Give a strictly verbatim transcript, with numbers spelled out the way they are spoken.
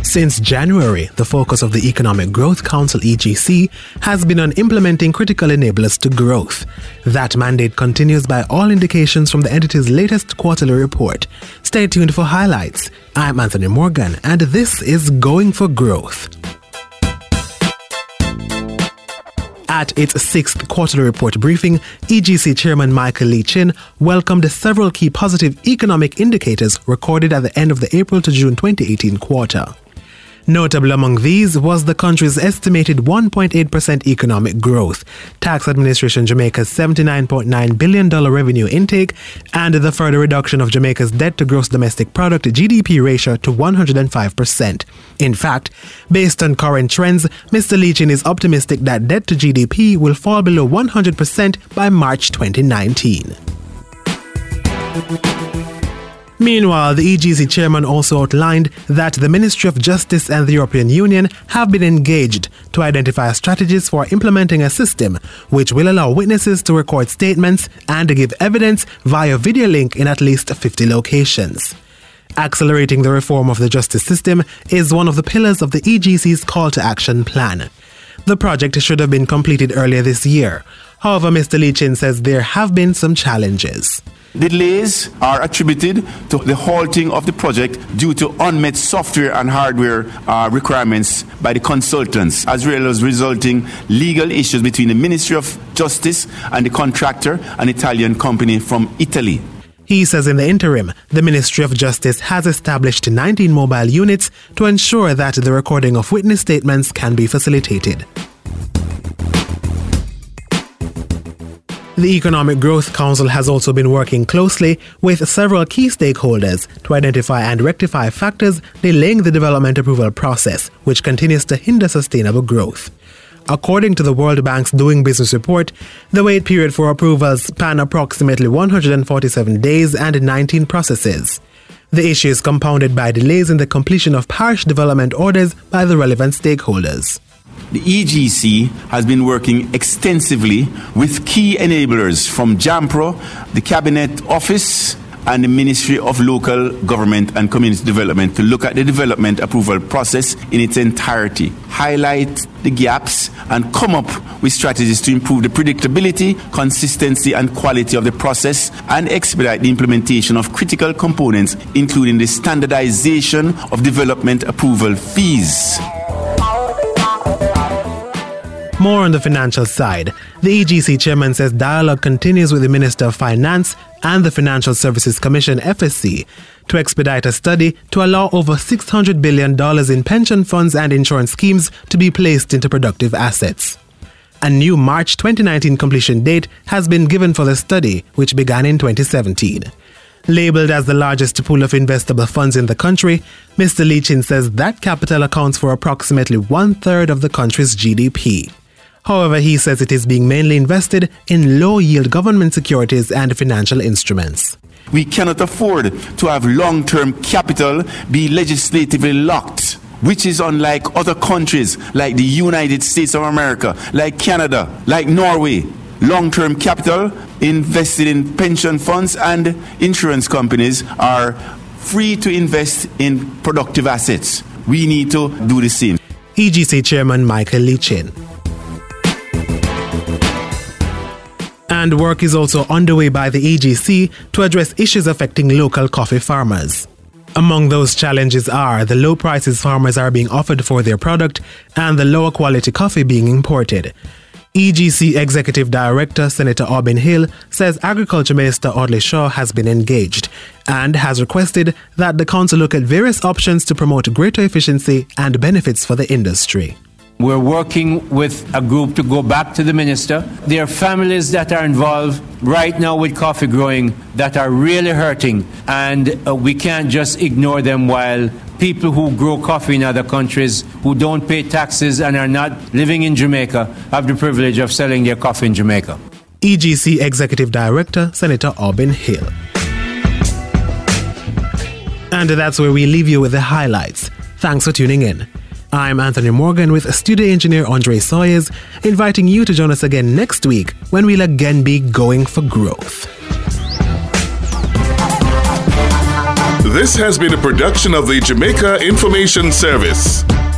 Since January, the focus of the Economic Growth Council E G C has been on implementing critical enablers to growth. That mandate continues by all indications from the entity's latest quarterly report. Stay tuned for highlights. I'm Anthony Morgan, and this is Going for Growth. At its sixth quarterly report briefing, E G C Chairman Michael Lee Chin welcomed several key positive economic indicators recorded at the end of the April to June twenty eighteen quarter. Notable among these was the country's estimated one point eight percent economic growth, Tax Administration Jamaica's seventy-nine point nine billion dollars revenue intake, and the further reduction of Jamaica's debt to gross domestic product G D P ratio to one hundred five percent. In fact, based on current trends, Mister Lee Chin is optimistic that debt to G D P will fall below one hundred percent by March twenty nineteen. Meanwhile, the E G C chairman also outlined that the Ministry of Justice and the European Union have been engaged to identify strategies for implementing a system which will allow witnesses to record statements and give evidence via video link in at least fifty locations. Accelerating the reform of the justice system is one of the pillars of the E G C's call to action plan. The project should have been completed earlier this year. However, Mister Lee Chin says there have been some challenges. The delays are attributed to the halting of the project due to unmet software and hardware uh, requirements by the consultants, as well as resulting legal issues between the Ministry of Justice and the contractor, an Italian company from Italy. He says in the interim, the Ministry of Justice has established nineteen mobile units to ensure that the recording of witness statements can be facilitated. The Economic Growth Council has also been working closely with several key stakeholders to identify and rectify factors delaying the development approval process, which continues to hinder sustainable growth. According to the World Bank's Doing Business report, the wait period for approvals span approximately one hundred forty-seven days and nineteen processes. The issue is compounded by delays in the completion of parish development orders by the relevant stakeholders. The E G C has been working extensively with key enablers from JAMPRO, the Cabinet Office, and the Ministry of Local Government and Community Development to look at the development approval process in its entirety, highlight the gaps, and come up with strategies to improve the predictability, consistency, and quality of the process, and expedite the implementation of critical components, including the standardization of development approval fees. More on the financial side, the E G C chairman says dialogue continues with the Minister of Finance and the Financial Services Commission F S C to expedite a study to allow over six hundred billion dollars in pension funds and insurance schemes to be placed into productive assets. A new March twenty nineteen completion date has been given for the study, which began in twenty seventeen. Labeled as the largest pool of investable funds in the country, Mister Lee Chin says that capital accounts for approximately one-third of the country's G D P. However, he says it is being mainly invested in low-yield government securities and financial instruments. We cannot afford to have long-term capital be legislatively locked, which is unlike other countries like the United States of America, like Canada, like Norway. Long-term capital invested in pension funds and insurance companies are free to invest in productive assets. We need to do the same. E G C Chairman Michael Lee Chin. And work is also underway by the E G C to address issues affecting local coffee farmers. Among those challenges are the low prices farmers are being offered for their product and the lower quality coffee being imported. E G C Executive Director Senator Aubin Hill says Agriculture Minister Audley Shaw has been engaged and has requested that the council look at various options to promote greater efficiency and benefits for the industry. We're working with a group to go back to the minister. There are families that are involved right now with coffee growing that are really hurting, and uh, we can't just ignore them while people who grow coffee in other countries who don't pay taxes and are not living in Jamaica have the privilege of selling their coffee in Jamaica. E G C Executive Director Senator Aubin Hill. And that's where we leave you with the highlights. Thanks for tuning in. I'm Anthony Morgan with studio engineer Andre Sawyers, inviting you to join us again next week when we'll again be going for growth. This has been a production of the Jamaica Information Service.